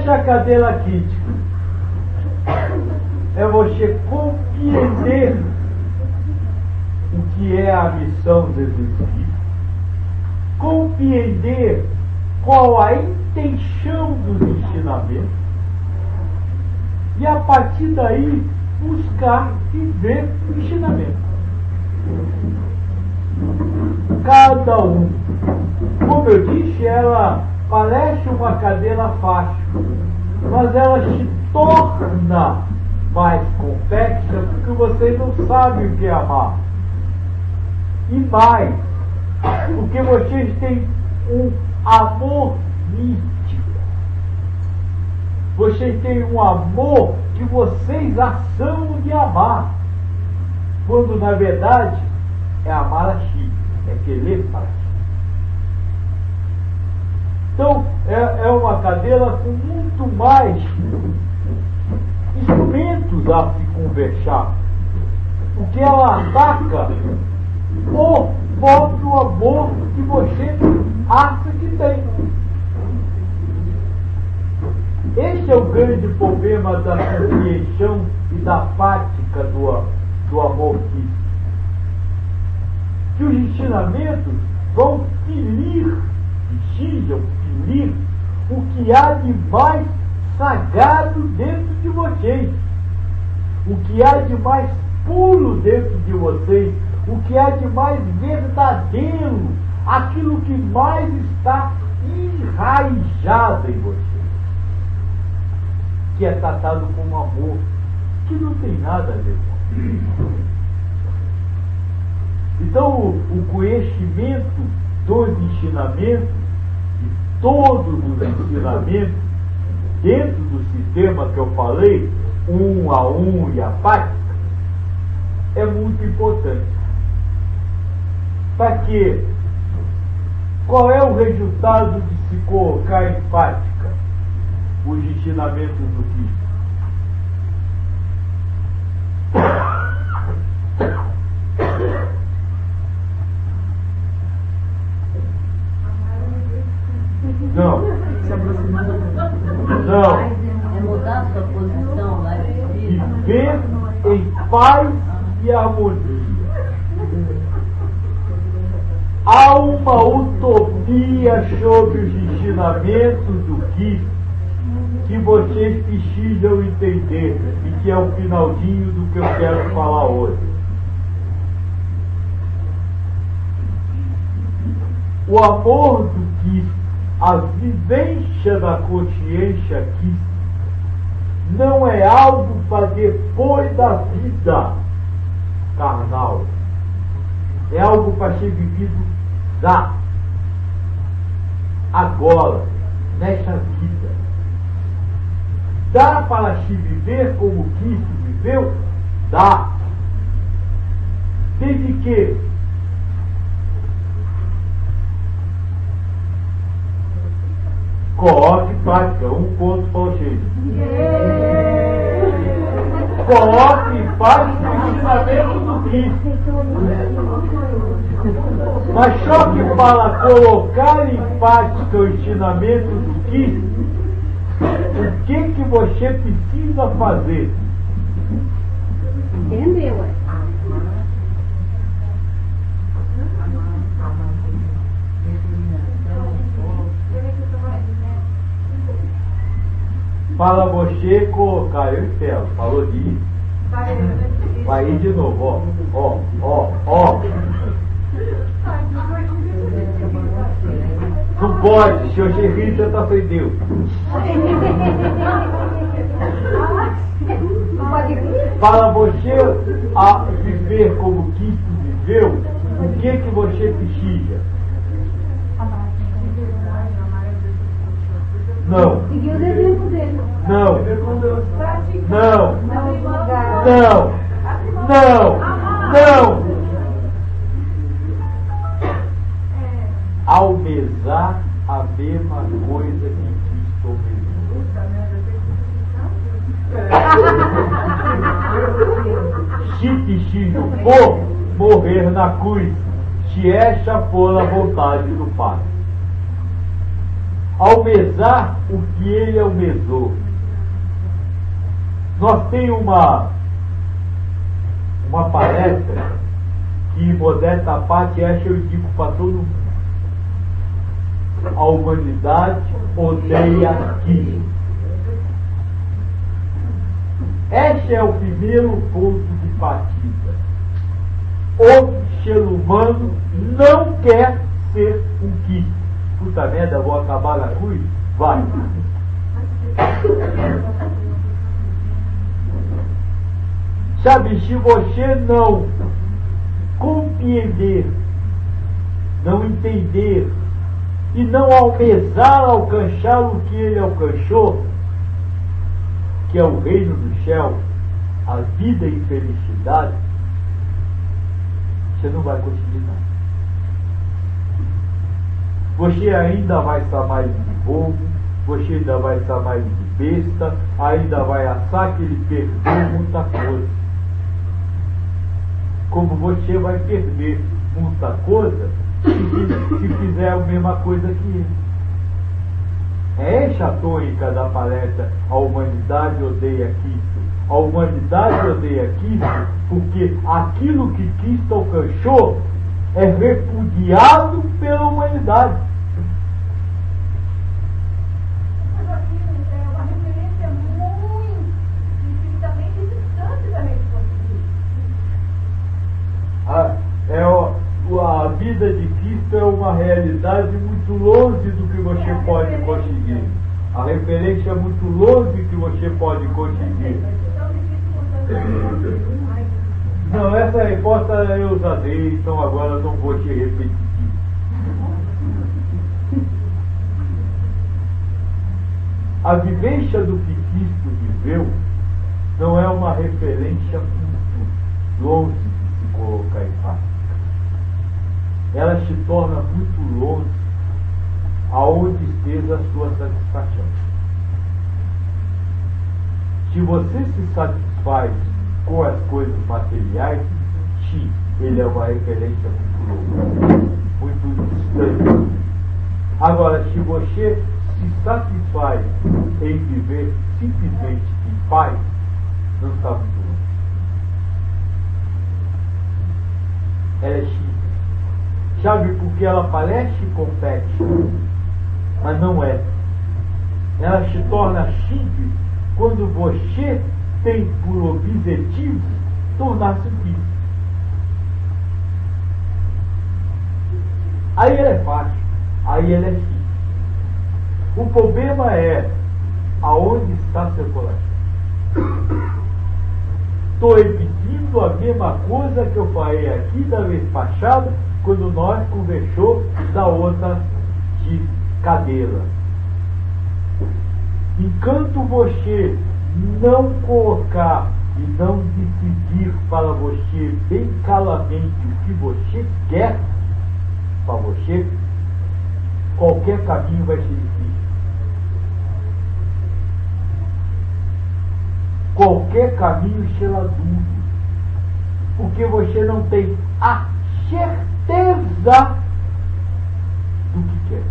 Essa cadeira crítica é você compreender o que é a missão dos Espíritos, compreender qual a intenção dos ensinamentos e, a partir daí, buscar viver o ensinamento. Cada um, como eu disse, ela parece uma cadeira fácil, mas ela se torna mais complexa porque você não sabe o que é amar. E mais, porque vocês têm um amor nítido. Vocês têm um amor que vocês acham de amar, quando na verdade é amar a si, é querer para si. Então, é uma cadeira com muito mais instrumentos a se conversar, porque ela ataca o próprio amor que você acha que tem. Esse é o grande problema da compreensão e da prática do amor físico. Que os ensinamentos vão ferir, precisam ferir o que há de mais sagrado dentro de vocês, o que há de mais puro dentro de vocês, o que há de mais verdadeiro, aquilo que mais está enraizado em vocês, que é tratado como amor, que não tem nada a ver com isso. Então, o conhecimento dos ensinamentos, de todos os ensinamentos, dentro do sistema que eu falei, um a um e a prática, é muito importante. Para quê? Qual é o resultado de se colocar em prática os ensinamentos do Cristo? Não. Não. É mudar a sua posição lá de Viver em paz e harmonia. Há uma utopia sobre os ensinamentos do Cristo que vocês precisam entender e que é o finalzinho do que eu quero falar hoje. O amor do Cristo, a vivência da consciência Cristo, não é algo para depois da vida carnal. É algo para ser vivido já, agora, nessa vida. Dá para se viver como Cristo viveu? Dá. Desde que coloque em prática. Um ponto para vocês. Coloque em prática o ensinamento do Cristo. Mas só que para colocar em prática o ensinamento do Cristo, o que você precisa fazer? Entendeu? Para você colocar, eu espero, falou disso. Vai ir de novo, ó. Não pode, se você rir, você está sem Deus. Para você a viver como Cristo viveu, o que você precisa? Não. Seguir os exemplos dele. Não. Almejar a mesma coisa que Cristo almejou. Se preciso for morrer na cruz, se essa for a vontade do Pai. almezar o que ele almezou. Nós temos uma palestra que, modesta parte, essa eu digo para todo mundo. A humanidade odeia química. Este é o primeiro ponto de partida. O ser humano não quer ser um químico. Puta merda, vou acabar na cruz? Vai. Sabe, se você não compreender, não entender e não almezar alcançar o que ele alcançou, que é o reino do céu, a vida e felicidade, você não vai conseguir nada. Você ainda vai chamar ele de bobo, você ainda vai chamar ele de besta, ainda vai achar que ele perdeu muita coisa. Como você vai perder muita coisa se fizer a mesma coisa que ele. É essa a tônica da palestra: a humanidade odeia Cristo. A humanidade odeia Cristo porque aquilo que Cristo alcançou é repudiado pela humanidade. Mas aqui é uma referência muito infinitamente distante da resposta. A vida de Cristo é uma realidade muito longe do que você pode conseguir. A referência é muito longe do que você pode conseguir. Não, essa resposta eu já dei, então agora não vou te repetir. A vivência do que Cristo viveu não é uma referência muito longe de se colocar em prática. Ela se torna muito longe aonde esteja a sua satisfação. Se você se satisfaz com as coisas materiais, sim, ele é uma referência muito longa, muito distante. Agora, se você se satisfaz em viver simplesmente em paz, não está muito longe. Ela é simples. Sabe, porque ela parece complexa, mas não é. Ela se torna simples quando você tem por objetivo tornar-se simples. Aí ela é fácil, aí ela é simples. O problema é aonde está seu coração. Estou repetindo a mesma coisa que eu falei aqui da vez passada, quando nós conversamos da outra de cadeira. Enquanto você não colocar e não decidir para você bem claramente o que você quer para você, qualquer caminho vai ser difícil. Qualquer caminho será duro, porque você não tem a certeza do que quer.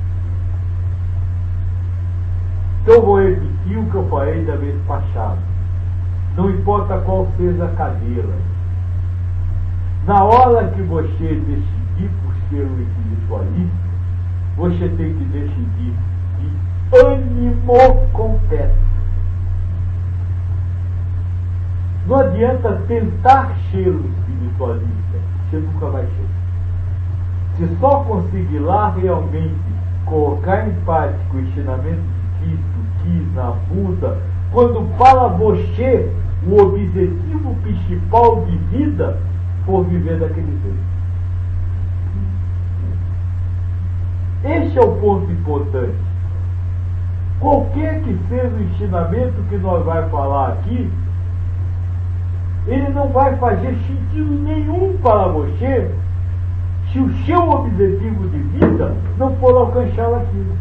Então eu vou repetir o que eu falei da vez passada. Não importa qual seja a cadeira. Na hora que você decidir por ser um espiritualista, você tem que decidir de ânimo completo. Não adianta tentar ser um espiritualista, você nunca vai ser. Se só conseguir lá realmente colocar em prática o ensinamento de Cristo, na Buda, quando para você o objetivo principal de vida for viver daquele jeito. Esse é o ponto importante. Qualquer que seja o ensinamento que nós vamos falar aqui, ele não vai fazer sentido nenhum para você se o seu objetivo de vida não for alcançar aquilo.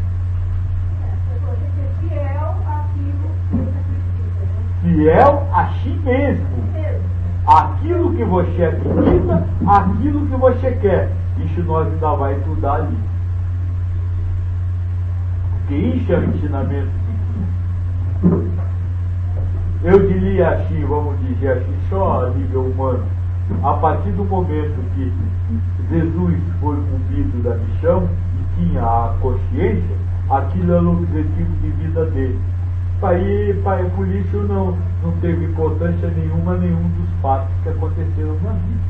Você ser fiel àquilo que você acredita, né? Fiel a si mesmo. Aquilo que você acredita, aquilo que você quer. Isso nós ainda vai estudar ali. que isso é o ensinamento de Cristo. Eu diria assim, vamos dizer assim, só a nível humano, a partir do momento que Jesus foi cumprido da missão e tinha a consciência, aquilo era o objetivo de vida dele. Por isso não teve importância nenhuma nenhum dos fatos que aconteceram na vida.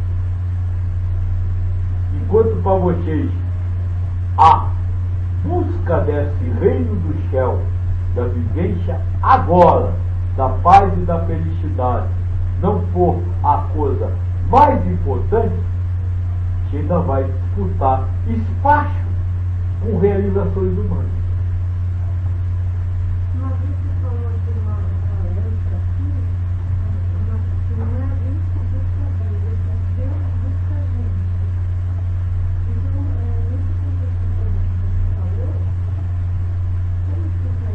Enquanto para vocês a busca desse reino do céu, da vivência agora, da paz e da felicidade, não for a coisa mais importante, você ainda vai disputar espaço com realizações humanas. Mas você falou de uma ânsia aqui, não é a gente que busca Deus, é Deus que busca a gente. Então, nesse contexto que você falou, como fica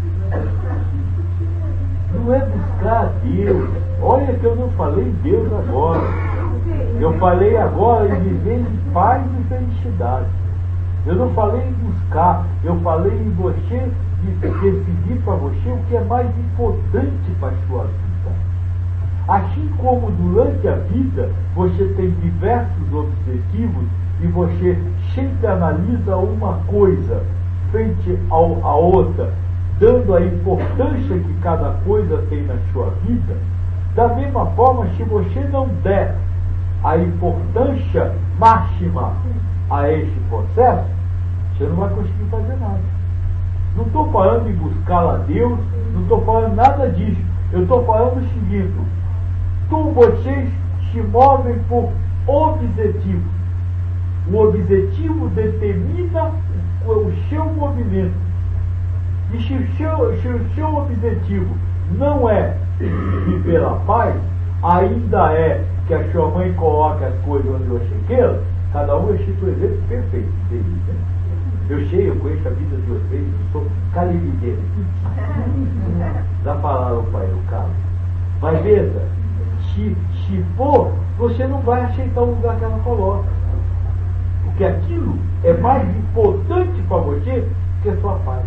isso? Não é buscar a Deus. Olha que eu não falei Deus agora. Eu falei agora em viver em paz e felicidade. Eu não falei em buscar, eu falei em você, de decidir para você o que é mais importante para a sua vida. Assim como durante a vida você tem diversos objetivos e você sempre analisa uma coisa frente à outra, dando a importância que cada coisa tem na sua vida, da mesma forma, se você não der a importância máxima a esse processo, você não vai conseguir fazer nada. Não estou falando em buscar a Deus, não estou falando nada disso. Eu estou falando o seguinte: vocês se movem por objetivo. O objetivo determina o seu movimento. E se o seu objetivo não é viver a paz, ainda é que a sua mãe coloca as coisas onde você queira, cada um existe o exemplo perfeito dele, né? Eu sei, eu conheço a vida de vocês, eu sou calibigueiro. Já falaram para eu, cara. Mas veja, se for, você não vai aceitar o lugar que ela coloca. Porque aquilo é mais importante para você que a sua paz.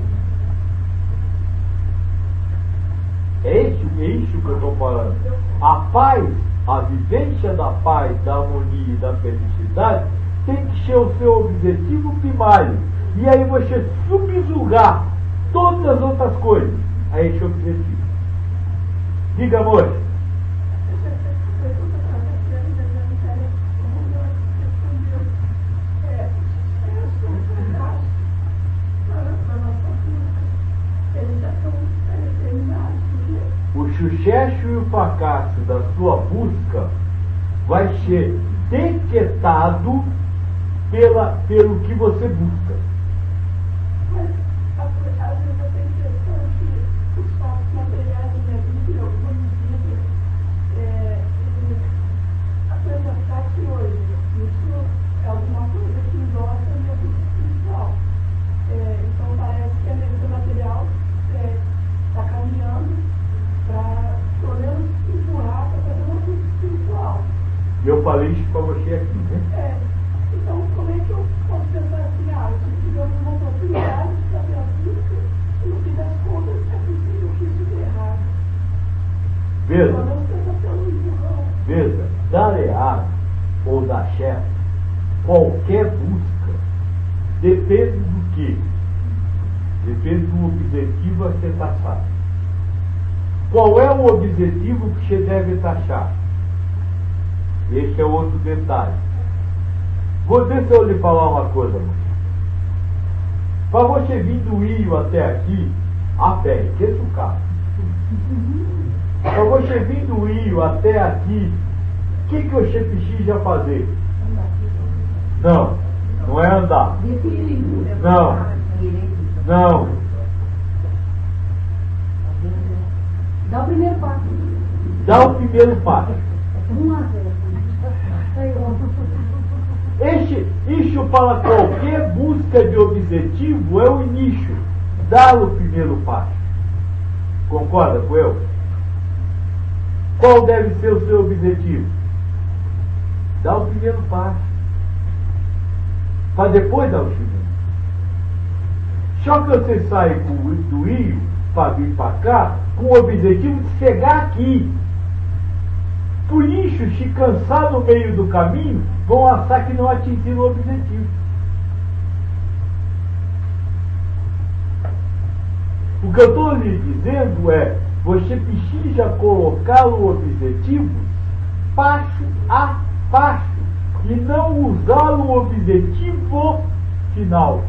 É isso que eu estou falando. A paz, a vivência da paz, da harmonia e da felicidade tem que ser o seu objetivo primário. E aí você subjugar todas as outras coisas a esse objetivo. Diga, amor. O sucesso e o fracasso da sua busca vai ser detectado pelo que você busca. Mas, às vezes, eu tenho a impressão que os fatos materiais da minha vida, alguma medida, apresentar que hoje isso é alguma coisa que endossa a minha vida espiritual. Então, parece que a minha vida material está caminhando para, pelo menos, empurrar para fazer uma vida espiritual. E eu falei isso para você aqui, né? Então, como é que eu posso pensar assim, eu tivemos uma oportunidade de fazer a vida e no fim das contas é possível que isso dê errado. Veja, dar errado ou dar certo, qualquer busca, depende do quê? Depende do objetivo a ser taxado. Qual é o objetivo que você deve taxar? Esse é outro detalhe. Deixa eu lhe falar uma coisa, amor. Para você vir do Rio até aqui, a pé, esqueça o carro. Para você vir do Rio até aqui, o que você precisa fazer? Não é andar. Não. Dá o primeiro passo. Dá o primeiro passo. 1-0. Isso para qualquer busca de objetivo é o início. Dar o primeiro passo. Concorda com eu? Qual deve ser o seu objetivo? Dar o primeiro passo. Para depois dar o segundo. Só que você sai do Rio para vir para cá com o objetivo de chegar aqui. Polícios, se cansar no meio do caminho, vão achar que não atingiram o objetivo. O que eu estou lhe dizendo é, você precisa colocar o objetivo passo a passo e não usar o objetivo final.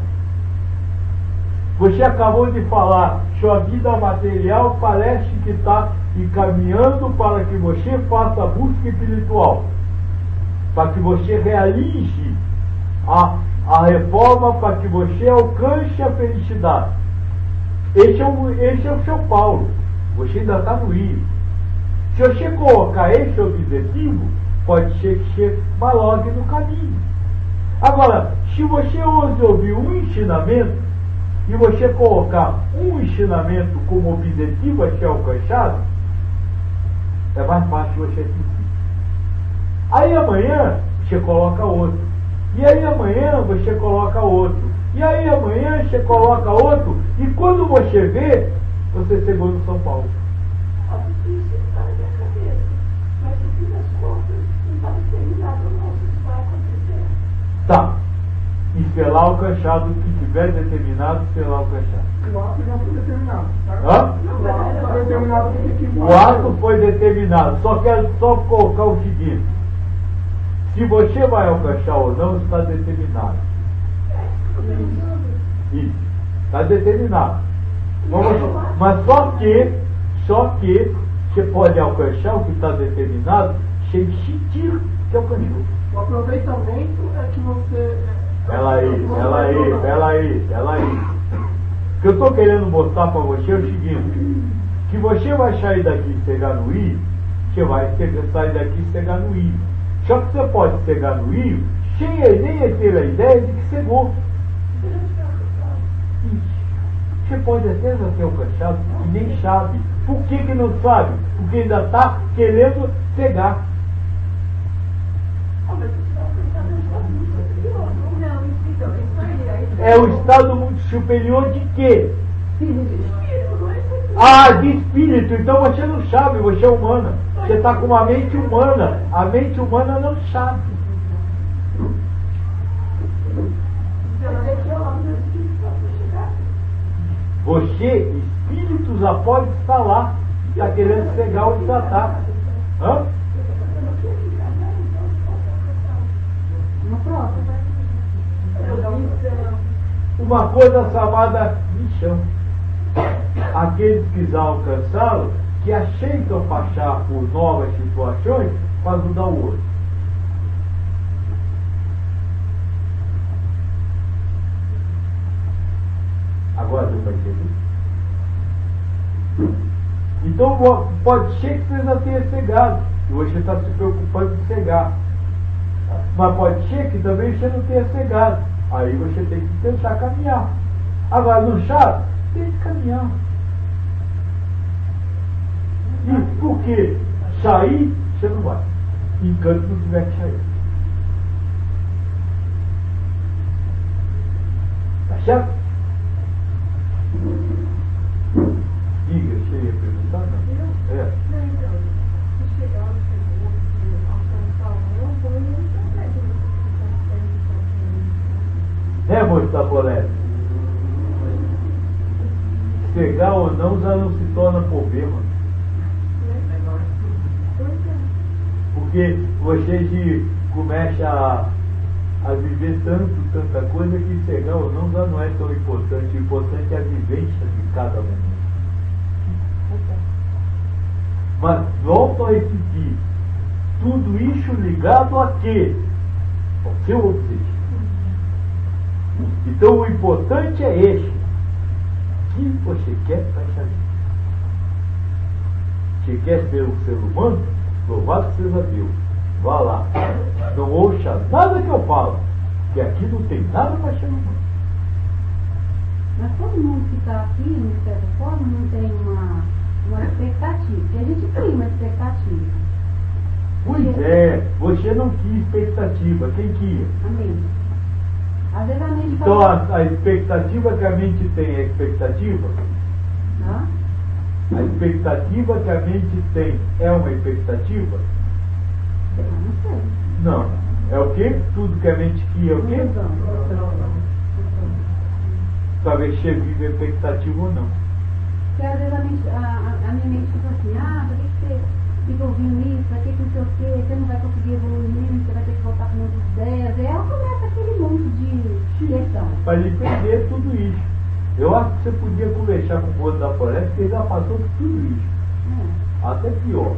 Você acabou de falar, sua vida material parece que está encaminhando para que você faça a busca espiritual, para que você realize a reforma, para que você alcance a felicidade. Esse é o São Paulo. Você ainda está no Rio. Se você colocar esse objetivo, pode ser que você malogue no caminho. Agora, se você hoje ouvir um ensinamento e você colocar um ensinamento como objetivo a ser alcançado, é mais fácil você seguir. Aí amanhã você coloca outro. E aí amanhã você coloca outro. E aí amanhã você coloca outro. E quando você vê, você chegou no São Paulo. A difícil está na minha cabeça. Mas no fim das contas, não está determinado não se isso vai acontecer. Tá. E será alcançado o que tiver determinado, será alcançado. O ato já foi determinado. Tá? Hã? O ato foi determinado que O ato foi determinado. Só quero só colocar o seguinte. Se você vai alcançar ou não, está determinado. Isso. Está determinado. Mas só que você pode alcançar o que está determinado sem sentir que alcançou. o aproveitamento é que você... Ela aí. O que eu estou querendo mostrar para você é o seguinte, que você vai sair daqui e chegar no Rio, você vai sair daqui e chegar no Rio. Só que você pode chegar no Rio sem nem ter a ideia de que chegou. Você pode até já ter alcançado e nem sabe. Por que não sabe? Porque ainda está querendo chegar. É o estado muito superior de quê? De espírito. Então você não sabe, você é humana. Você está com uma mente humana. A mente humana não sabe. Você, espírito, já pode estar lá. Está querendo chegar onde já está. Hã? Uma coisa chamada missão. Aqueles que já alcançaram, que aceitam passar por novas situações para ajudar o outro. Agora deu para entender? Então pode ser que você já tenha chegado e você está se preocupando de chegar. Mas pode ser que também você não tenha chegado. Aí você tem que tentar caminhar. Agora, não sabe? Tem que caminhar. E por quê? Sair, você não vai. Enquanto não tiver que sair. Tá certo? Diga, você ia perguntar? Não? É. Não, então, se chegar onde chegou, se alcançar o meu, então eu não consegue. Moço da Polete? Chegar ou não já não se torna problema. Porque você começa a viver tanta coisa que chegar ou não já não é tão importante. O importante é a vivência de cada momento. Mas volto a repetir, tudo isso ligado a quê? Ao seu objetivo. Então o importante é esse. O que você quer para essa vida? Se quer ser um ser humano, louvado seja Deus. Vá lá. Não ouça nada que eu falo, que aqui não tem nada para ser humano. Mas todo mundo que está aqui, de certa forma, não tem uma expectativa. Porque a gente tem uma expectativa. Pois é, você não quis expectativa. Quem quis? Amém. Às vezes a mente Então fala... a expectativa que a mente tem é a expectativa? Hã? A expectativa que a mente tem é uma expectativa? Eu não sei. Não. É o quê? Tudo que a mente quer é o quê? Ilusão. Para ver se é vive a expectativa ou não. Porque às vezes a minha mente fica assim, por que você fica ouvindo isso? Pra que não sei o quê? Você não vai conseguir evoluir nisso, você vai ter que voltar com muitas ideias. E ela começa aquele monte de questão. Para ele perder tudo isso. Eu acho que você podia conversar com o outro da floresta, porque ele já passou por tudo isso. Até pior.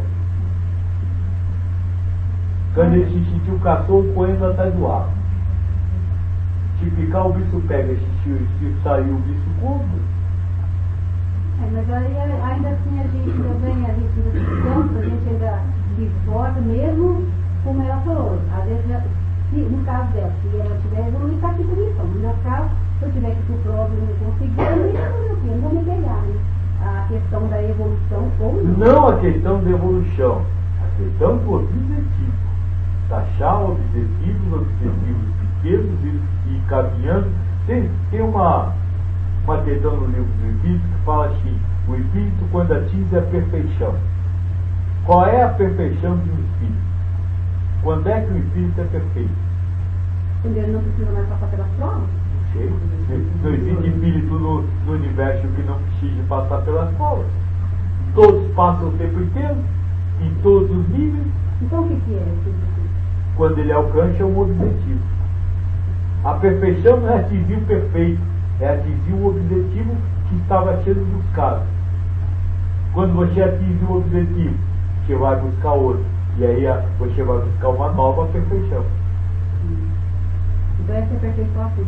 Quando ele se sentiu cachorro correndo atrás do ar. Se picar, o bicho pega, se sair, o bicho compra. Mas aí, ainda assim a gente também, a gente ainda se cansa, a gente ainda se esforça, mesmo como ela falou. Às vezes, no caso dela, se ela tiver evoluído, está aqui por isso. No meu caso, se eu tiver que ir pro próximo e não conseguir, eu não vou me pegar, né? A questão da evolução ou não. Não a questão da evolução, a questão do objetivo. Taxar objetivos pequenos e caminhando. Tem uma questão no livro do Espírito que fala assim: o Espírito, quando atinge a perfeição. Qual é a perfeição de um Espírito? Quando é que o Espírito é perfeito? Quando ele não precisa mais passar pelas provas? Não sei. Não existe Espírito no universo que não precise passar pelas provas. Todos passam o tempo inteiro, em todos os níveis. Então o que é Espírito? Quando ele alcança um objetivo. A perfeição não é atingir o perfeito, é atingir o objetivo que estava sendo buscado. Quando você atinge um objetivo, você vai buscar outro. E aí você vai buscar uma nova perfeição. Então essa é a perfeição assim.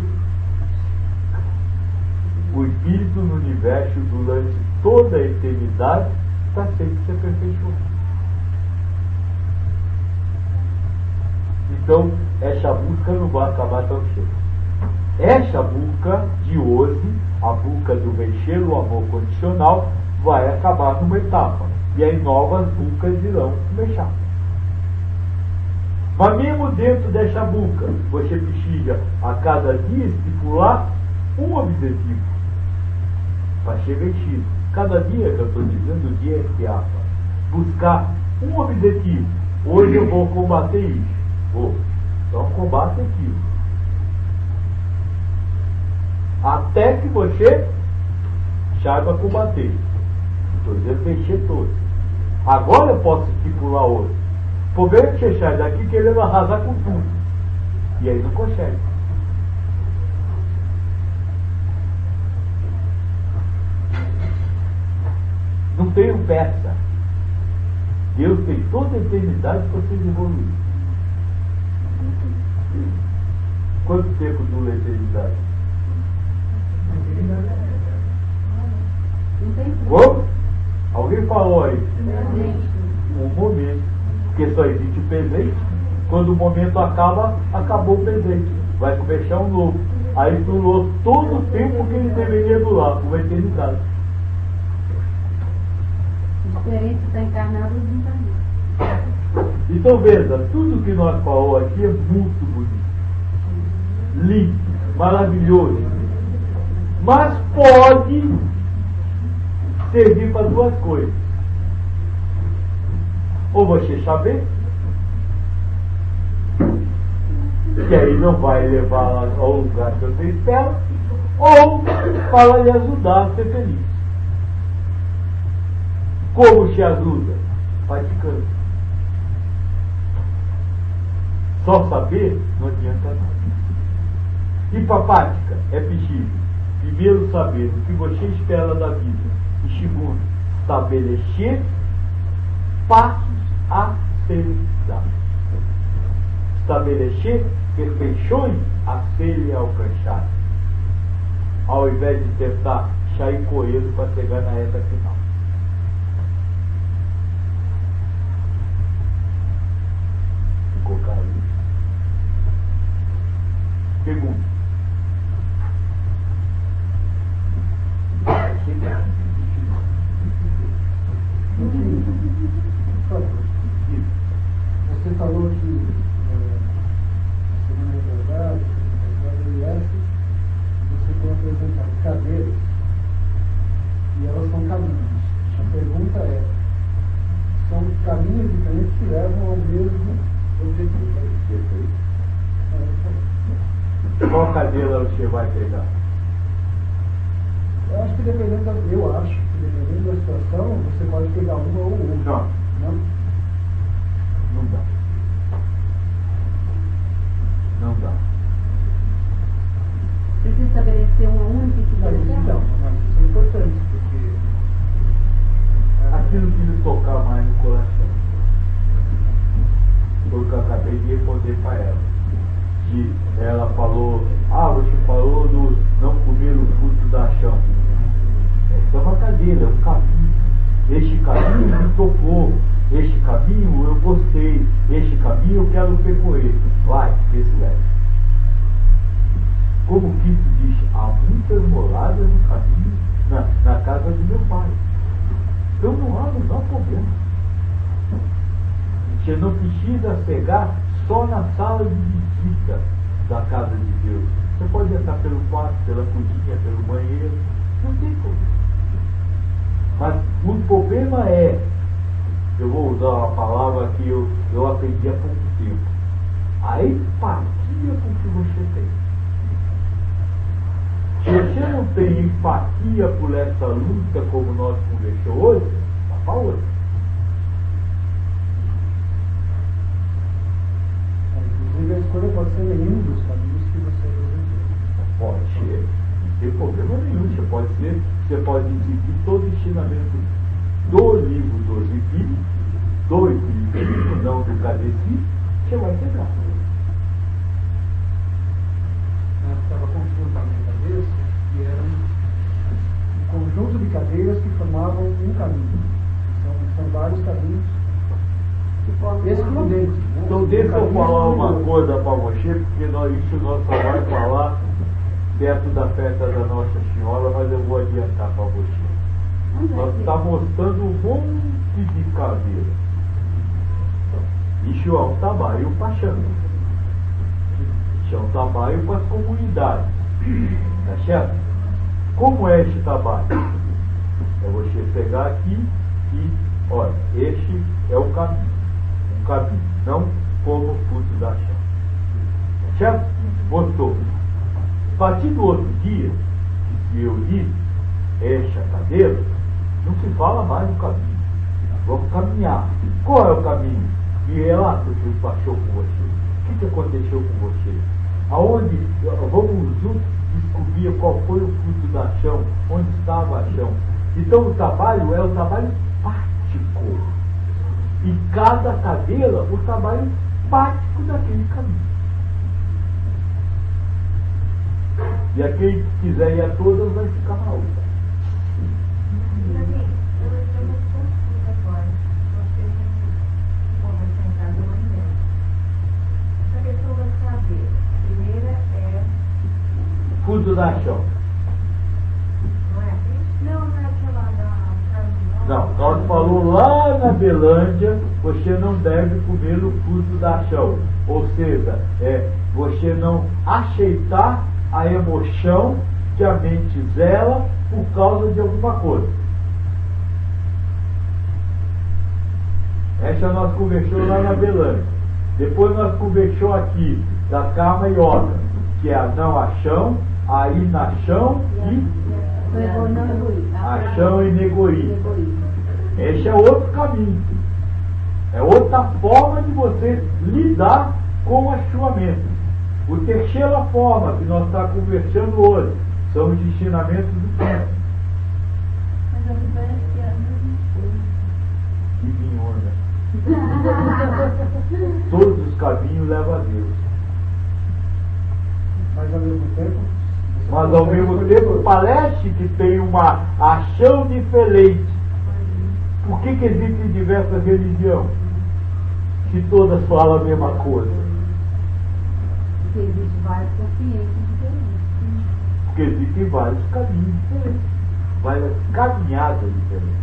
O Espírito no universo durante toda a eternidade está sempre se aperfeiçoando. Então, essa busca não vai acabar tão cedo. Essa busca de hoje, a busca do vencer o amor condicional, vai acabar numa etapa. E aí novas buscas irão começar. Mas mesmo dentro dessa busca, você precisa a cada dia estipular um objetivo para ser vencido. Cada dia que eu estou dizendo, o dia é etapa. Buscar um objetivo. Hoje eu vou combater isso. Então combate aquilo. Até que você saiba combater. Estou dizendo vencer todos. Agora eu posso estipular outro. O problema é que você sai daqui querendo arrasar com tudo. E aí não consegue. Não tem peça. Deus tem toda a eternidade para vocês evoluir. Quanto tempo dura a eternidade? Como? Alguém falou aí? Um momento. Porque só existe o presente. Quando o momento acaba, acabou o presente. Vai começar um novo. Aí durou todo o tempo que ele deveria durar, uma eternidade. Diferente está encarnado e desencarnado. Então veja, tudo que nós falamos aqui é muito bonito. Lindo, maravilhoso. Mas pode servir para duas coisas. Ou você saber, que aí não vai levar ao lugar que você espera, ou para lhe ajudar a ser feliz. Como te ajuda? Praticando. Só saber não adianta nada. E para a prática é preciso, primeiro, saber o que você espera da vida. E segundo, estabelecer passos a serem dados. Estabelecer perfeições a serem alcançadas. Ao invés de tentar sair correndo para chegar na reta final. Ficou claro isso? Pergunta. Você falou que semana retrasada, ele acha mesmo objetivo. Qual cadeira você vai pegar? Eu acho que dependendo da situação, você pode pegar uma ou outra. Não. Não dá. Não dá. Precisa estabelecer uma única e Mas seguir então, mas isso é importante, porque Aquilo que lhe tocar mais no coração. Foi o que eu acabei de responder para ela. Ela falou, você falou do não comer o fruto da chão. Essa é uma cadeira, é um caminho. Este caminho me tocou. Este caminho eu gostei. Este caminho eu quero percorrer. Vai, esse leve. Como o Cristo diz, há muitas moradas no caminho, na casa do meu pai. Então não há problema. Você não precisa pegar só na sala de visita da casa de Deus. Você pode entrar pelo quarto, pela cozinha, pelo banheiro. Não tem problema. Mas o problema é, eu vou usar uma palavra que eu aprendi há pouco tempo, a empatia com o que você tem. Se você não tem empatia por essa luta, como nós conversamos hoje, vá para outra. inclusive a escolha pode ser nenhum dos caminhos que você apresentou. Pode ser, não tem problema nenhum. Você pode seguir todo o ensinamento do livro dos Espíritos, do Espiritismo, não do Cadeci, você vai ter graça. Estava confuso na minha cabeça, que eram um conjunto de cadeiras que formavam um caminho. São vários caminhos excludentes. Né? Então deixa eu falar uma coisa para você, porque isso nós só vai falar perto da festa da Nossa Senhora, mas eu vou adiantar para você. Nós estamos mostrando um monte de cadeira. Isso é um trabalho para Xangô. Isso é um trabalho para as comunidades. Tá certo? Como é esse trabalho? É você pegar aqui e, olha, este é o caminho. Um caminho, não como o fruto da chão. Tá certo? Mostrou. A partir do outro dia, que eu li esta cadeira, não se fala mais do caminho. Vamos caminhar. Qual é o caminho? Me relata o que passou com você. O que aconteceu com você? Aonde? Vamos juntos descobrir qual foi o fruto da chão, onde estava a chão. Então o trabalho é o trabalho prático. E cada cadeira, o trabalho prático daquele caminho. E aquele que quiser ir a todas vai ficar na outra. Fruto da chão. Não, nós falou lá na Belândia, você não deve comer o fruto da chão. Ou seja, você não aceitar a emoção que a mente zela por causa de alguma coisa. Essa nós conversamos lá na Belândia. Depois nós conversamos aqui da Karma Yoga, que é a não achão, a inação e achão e egoísmo. Esse é outro caminho. É outra forma de você lidar com a sua mente. O terceira forma que nós estamos conversando hoje são os ensinamentos do tempo. Mas a que parece que é a mesma coisa. Que vinhona. Todos os caminhos levam a Deus. Mas ao mesmo tempo. Parece que tem uma ação diferente. Por que existem diversas religiões? Se todas falam a mesma coisa. Porque existem várias consciências diferentes. Porque existem vários caminhos diferentes. Várias caminhadas diferentes.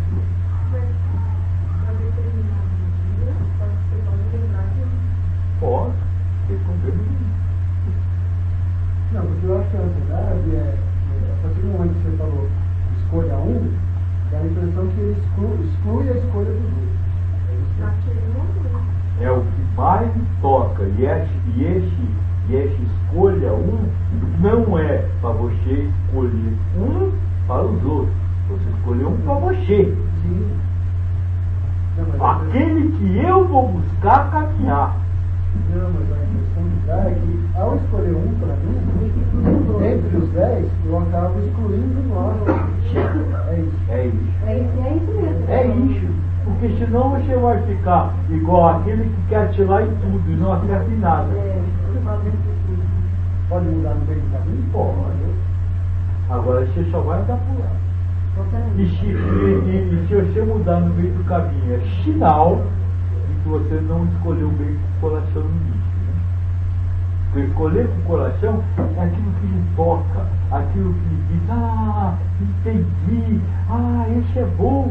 Pode, tem problema nenhum. Não, porque eu acho que a ansiedade a partir do momento que você falou escolha um, dá a impressão que ele exclui a escolha dos outros. É o que mais lhe toca, e esta escolha não é para você escolher para os outros. Você escolheu para você. Sim. Não, mas Aquele que eu vou buscar caminhar. Não, mas a questão de dar é que, ao escolher para mim, entre os 10, eu acabo excluindo 9. É isso. É isso. É isso mesmo. É isso. Porque senão você vai ficar igual aquele que quer atirar em tudo e não acerta em nada. Pode mudar no meio do caminho? Pode. Agora você só vai dar por lá. E se você mudar no meio do caminho, é sinal de que você não escolheu bem com o coração no início. Né? Porque escolher com o coração é aquilo que lhe toca, aquilo que lhe diz, entendi, esse é bom.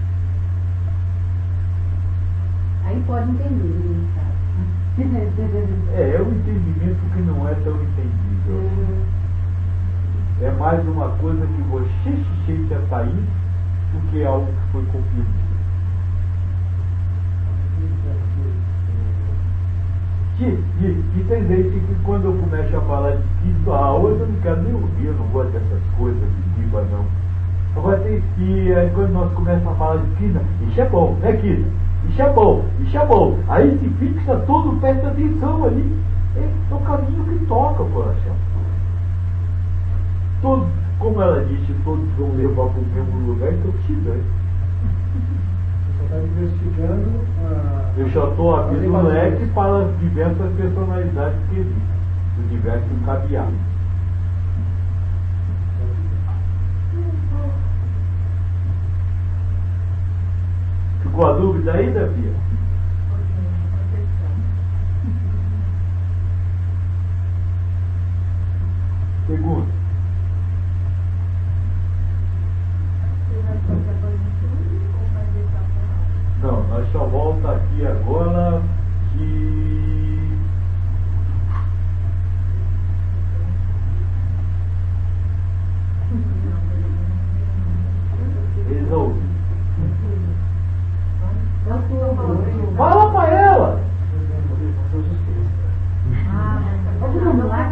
Aí pode entender, né, sabe? É um entendimento que não é tão entendível. É mais uma coisa que você se sente atraído do que algo que foi compreendido. E tem gente que quando eu começo a falar de Cristo, hoje eu não quero nem ouvir, eu não gosto dessas coisas de diva não. Agora quando nós começamos a falar de Cristo, isso é bom, né Cristo? Isso é bom, isso é bom. Aí se fixa todo, presta atenção ali. É o caminho que toca o coração. Todos, como ela disse, todos vão levar para o mesmo lugar, então se dane. Você está investigando. Eu já estou abrindo o leque para as diversas personalidades que existem, os diversos encadeados. Ficou a dúvida aí, Davi? Segundo. Não, nós só volta aqui agora de resolve. Fala pra ela! Vamos lá,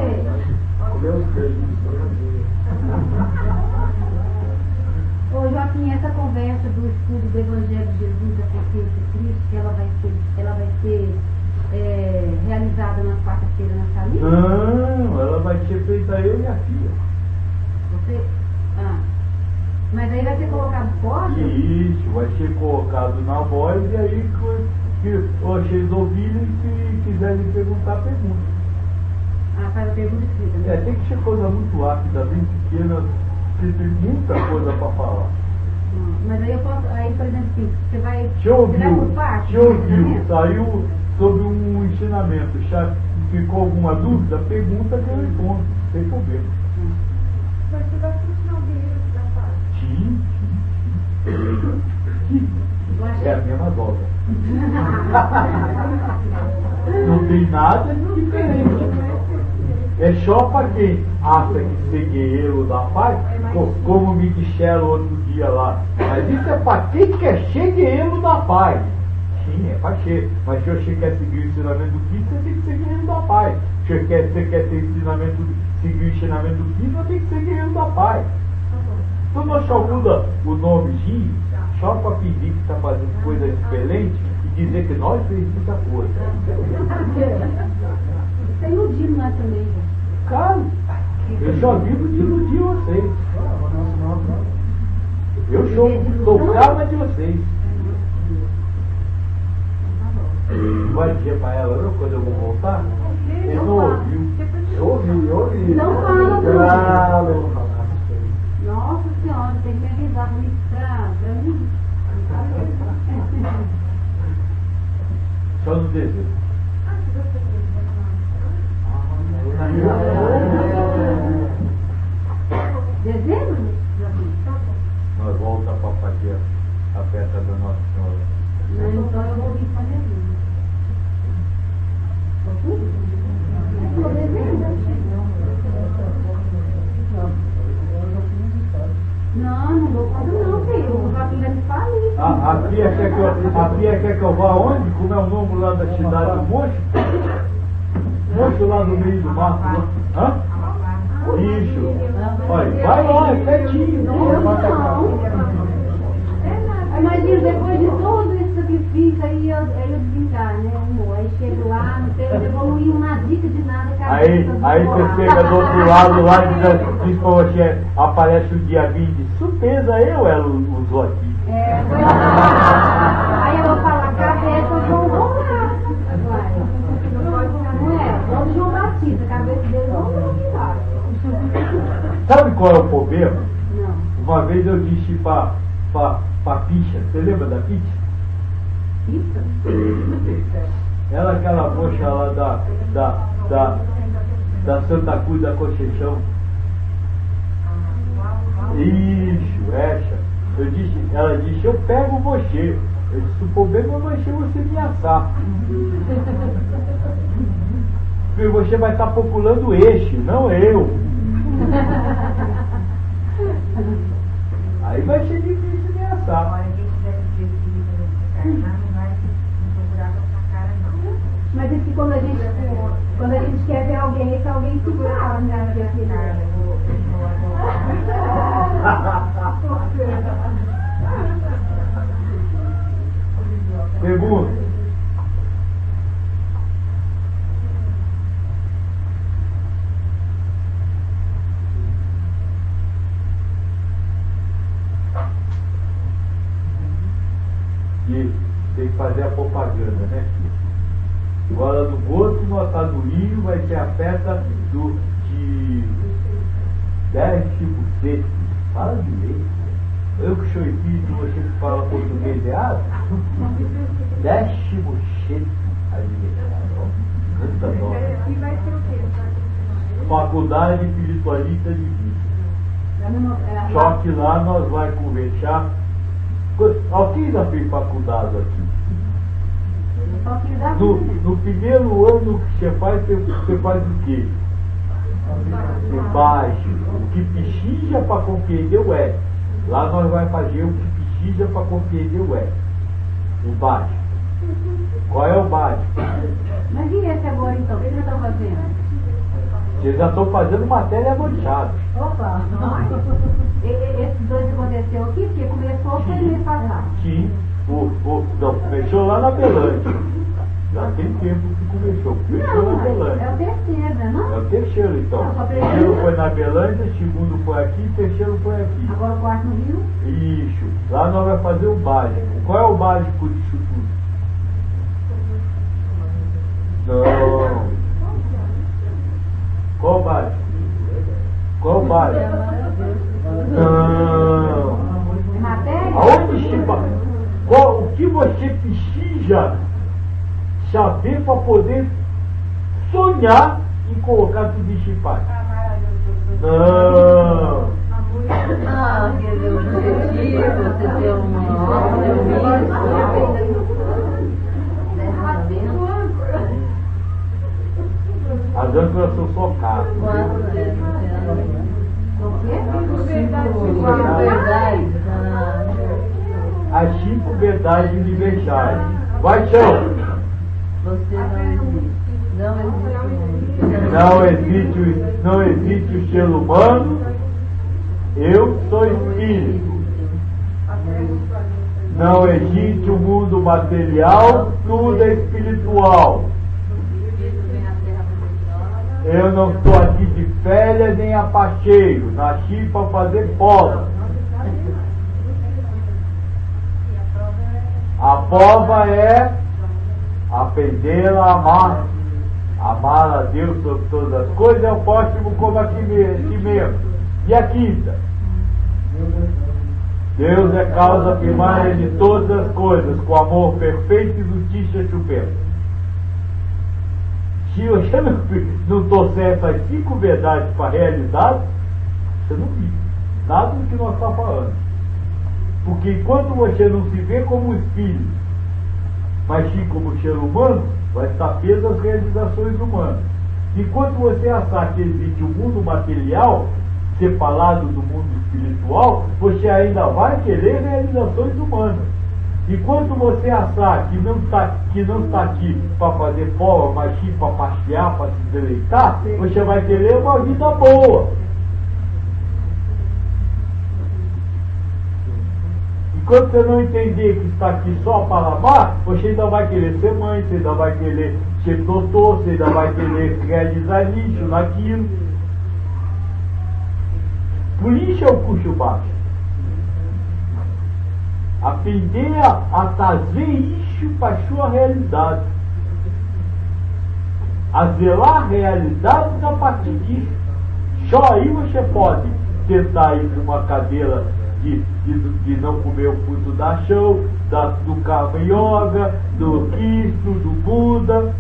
Ô Joaquim, essa conversa do estudo do Evangelho de Jesus, da consciência de Cristo, que ela vai ser realizada na quarta-feira na salinha? Não, ela vai ser feita eu e a filha. Você? Mas aí vai ser colocado fora? Isso, vai ser colocado na voz e aí que vocês ouvirem e se quiserem perguntar, pergunta. Faz a pergunta escrita, né? Tem que ser coisa muito rápida, bem pequena, porque tem muita coisa para falar. Mas aí eu posso, por exemplo, assim, você vai Te por parte? ouviu, saiu sobre um ensinamento, já ficou alguma dúvida? Pergunta que eu respondo, sem problema. Mas você vai continuar o livro da parte. Sim. É a mesma droga. Não tem nada de diferente. É só para quem acha que ser guerreiro da paz, como me disseram outro dia lá. Mas isso é para quem quer ser guerreiro da paz. Sim, é para ser. Mas se você quer seguir o ensinamento do Cristo, você tem que ser guerreiro da paz. Se você quer seguir o ensinamento do Cristo, você tem que ser guerreiro da paz. Então nós só muda o nomezinho só para pedir que está fazendo coisa diferente e dizer que nós fez muita coisa. Tem iludido nós também, né? Cara, eu só vivo de iludir vocês. Eu sou calma de vocês. Vai dizer para ela, não, quando eu vou voltar? Ele não ouviu. Eu ouvi. Não fala, Claro, eu vou falar. Nossa Senhora, tem que me avisar pra mim. Só no desejo. Dezembro? Nós voltamos para fazer a festa da Nossa Senhora. Então eu vou vir para dezembro. Não dou conta não, filho. O Joaquim vai me falir. A Pia quer que eu vá aonde? Como é o nome lá da cidade do Mocho? Mocho lá no meio do mato. Lá. Hã? Isso. Olha, vai lá, é pertinho. Imagina, depois de todo esse sacrifício, aí eu brincar, né, amor? Aí chego lá, não sei, não evoluiu uma dica de nada. Aí você chega do outro lado lá e diz pra você, aparece o diabinho e diz, surpresa, ela usou aqui. Foi lá. Aí eu vou falar, cabeça João Rolar. Não é? Todo João Batista, cabeça dele não virar. Sabe qual é o problema? Não. Uma vez eu disse pra Picha, você lembra da Picha? Pizza? Ela, aquela moça lá da Santa Cruz da Conceição. Isso, essa. Ela disse, eu pego você. Eu disse, o problema vai ser você me assar. Porque você vai estar populando eixo, não eu. Aí vai ser difícil me assar. Agora, quem tiver que encarnar, não vai procurar com essa cara, não. Mas isso que quando a gente quer ver alguém, esse alguém se fala, né? Pergunta. E tem que fazer a propaganda, né, filho? Agora no Boto, no Atadurinho, vai ser a festa de 10 tipos. Fala direito. Eu que sou espírito, você que fala português errado? 10 tipos canta nova. E vai ser o quê? Faculdade Espiritualista de Vida. Só que lá nós vamos conversar. Alguém já fez faculdade aqui? No primeiro ano que você faz o quê? Base. O que precisa para compreender o é. Lá nós vamos fazer o que precisa para compreender o é. O básico. Qual é o básico? Mas e esse agora então? O que eles estão fazendo? Vocês já estão fazendo matéria avançada. Opa! Esses dois aconteceu aqui, porque começou foi mês passado. Sim. Não, começou lá na Belândia. Já tem tempo que começou. Começou na Não, é Belândia. o terceiro, né? Não? É o terceiro, então. Não, só O primeiro. primeiro foi na Belândia, o segundo foi aqui, o terceiro foi aqui. Agora o quarto no Rio. Isso. Lá nós vamos fazer o básico. Qual é o básico disso tudo? Não. Qual o básico? Qual o básico? Não. É matéria? Aonde se o que você precisa saber para poder sonhar em colocar tudo isso em paz? Não. Ah, quer ver o objetivo, você ter As âncoras são só caras. O quê? As 5 verdades universais. Vai, chão! Você Não existe o ser humano. Eu sou espírito. Não existe o mundo material. Tudo é espiritual. Eu não estou aqui de férias nem a passeio. Nasci para fazer prova. A prova é aprender a amar. Amar a Deus sobre todas as coisas. É o próximo como aqui mesmo. E a quinta? Deus é causa primária de todas as coisas, com amor perfeito e justiça suprema. Se você não trouxer essas 5 verdades para a realidade, você não vive nada do que nós estamos falando. Porque enquanto você não se vê como espírito, mas sim como ser humano, vai estar preso às realizações humanas. Enquanto você achar que existe o mundo material, separado do mundo espiritual, você ainda vai querer realizações humanas. Enquanto você achar que não está aqui para fazer forma, mas sim para passear, para se deleitar, você vai querer uma vida boa. Enquanto você não entender que está aqui só para amar, você ainda vai querer ser mãe, você ainda vai querer ser doutor, você ainda vai querer realizar nisso, naquilo. Por isso é o custo baixo. Aprender a trazer isso para a sua realidade. A zelar a realidade a partir disso. Só aí você pode tentar ir para uma cadeira de não comer o fruto da show, do Karma Yoga, do Cristo, do Buda.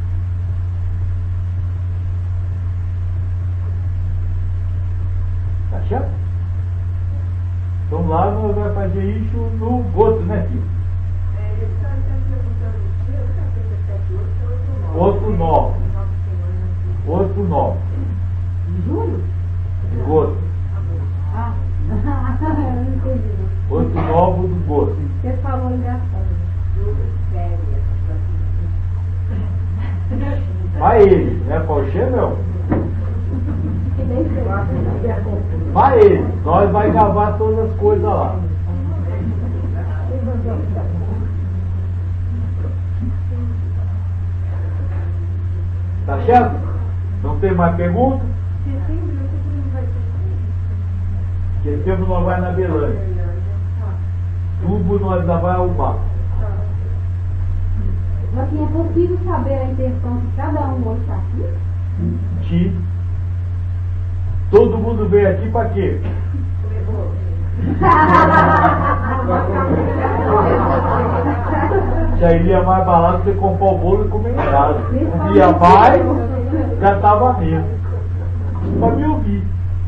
Tá certo? Então lá nós vamos fazer isso no Goto, né, filho? Ele está perguntando o que eu já fiz até Outro nó. Outro nó. Júlio? Goto. Ah, eu não entendi. Outro novo do Goto. Você falou engraçado. Vai ele, não é pra você, não? Que bem feito. Vai ele, nós vai gravar todas as coisas lá. Tá certo? Não tem mais pergunta? Setembro nós vai na Belândia. Tubo nós já vai arrumar. Mas assim, é possível saber a intenção que cada um hoje está aqui? Sim. Todo mundo veio aqui para quê? Já iria mais barato você comprar o bolo e comer em casa. Ia vai, já estava mesmo. Para me ouvir.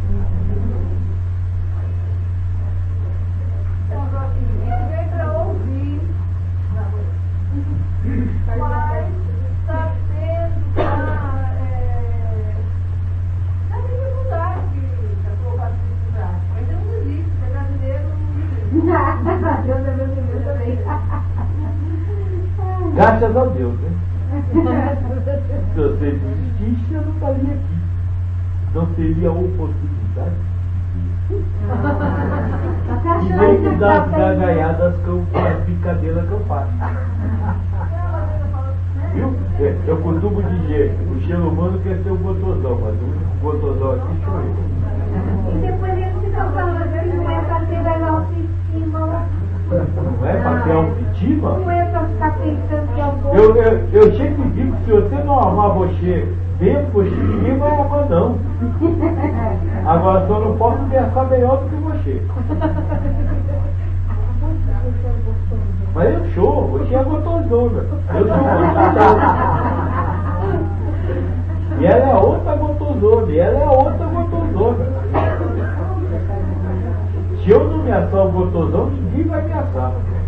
Mas está tendo a dificuldade da colocar dificuldade. Mas eu não desisto, é brasileiro, Deus é brasileiro também. Graças a Deus, né? Se você desistisse, eu não estaria aqui. Não teria oportunidade. E nem das gargalhadas as brincadeiras que eu faço. Viu? Eu costumo dizer, o ser humano quer ser um gotosão, mas o único gotosão aqui sou eu. E depois eles ficam falando que não é para ter a autoestima. Não é para ter autoestima? Não é para ficar pensando que é o bom. Eu sempre digo que se você não amar você dentro, você ninguém vai amar não. Agora só não posso pensar melhor do que você. Mas eu sou, você é gotosona. Eu sou gotosona. E ela é outra gotosona, e ela é outra gotosona. Se eu não me assar o gotosão, ninguém vai me assar.